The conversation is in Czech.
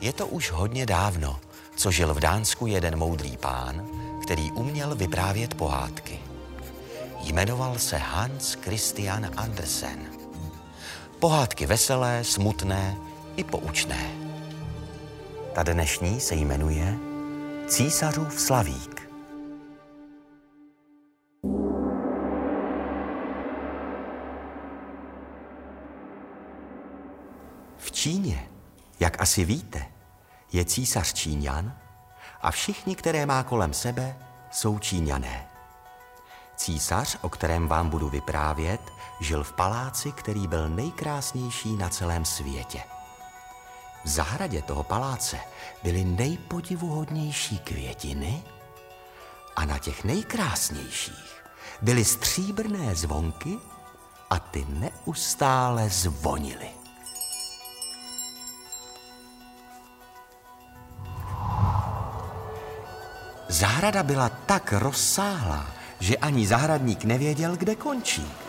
Je to už hodně dávno, co žil v Dánsku jeden moudrý pán, který uměl vyprávět pohádky. Jmenoval se Hans Christian Andersen. Pohádky veselé, smutné i poučné. Ta dnešní se jmenuje Císařův slavík. V Číně, jak asi víte, je císař Číňan a všichni, které má kolem sebe, jsou Číňané. Císař, o kterém vám budu vyprávět, žil v paláci, který byl nejkrásnější na celém světě. V zahradě toho paláce byly nejpodivuhodnější květiny a na těch nejkrásnějších byly stříbrné zvonky a ty neustále zvonily. Zahrada byla tak rozsáhlá, že ani zahradník nevěděl, kde končí.